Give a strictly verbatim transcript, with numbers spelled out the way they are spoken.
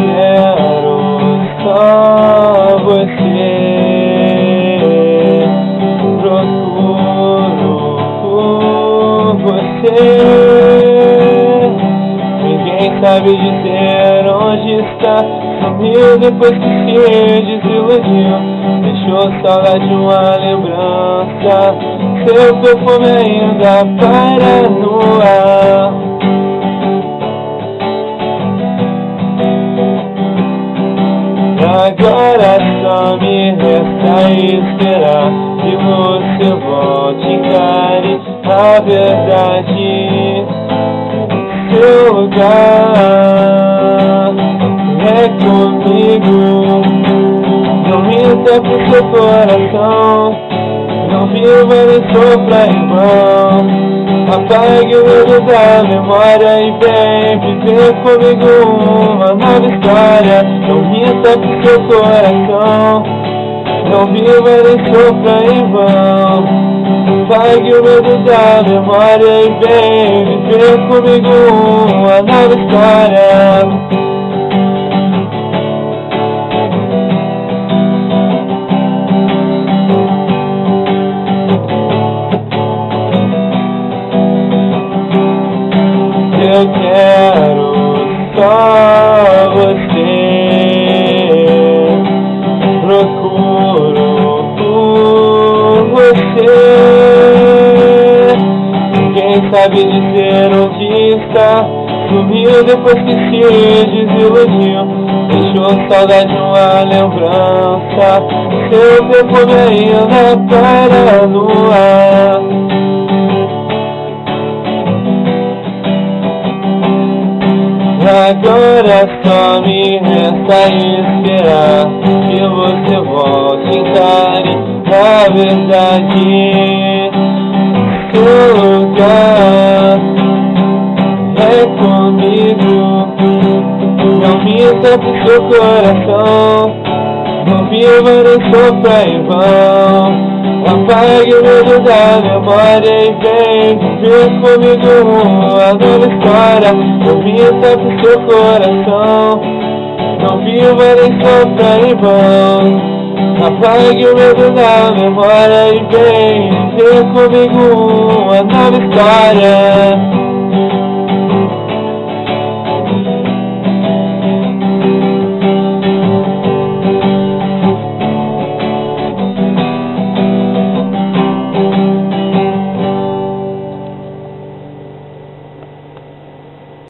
quero só você. Procuro por você. Ninguém sabe dizer onde está. Sumiu depois que se desiludiu. Deixou saudade uma lembrança. Seu perfume ainda paira no ar. Agora só me resta esperar que você volte e encare a verdade. Seu lugar é comigo. Não minta pro seu coração. Não viva nem sofra em vão. Apague o medo da memória e vem viver comigo uma nova história. Não minta pro seu coração. Não viva nem sofra em vão. Apague o medo da memória e vem viver comigo uma nova história. Eu quero só você. Procuro por você. Ninguém sabe dizer onde está. Sumiu depois que se desiludiu. Deixou saudade uma lembrança. Seu perfume ainda paira no ar. Agora só me resta esperar que você volte e encare a verdade. Seu lugar é comigo. Não minta pro seu coração. Não viva nem sofra em vão. Apague o medo da memória e vem viver comigo uma nova história. Não minta pro seu coração. Não viva nem sofra em vão. Apague o medo da memória e vem viver comigo uma nova história.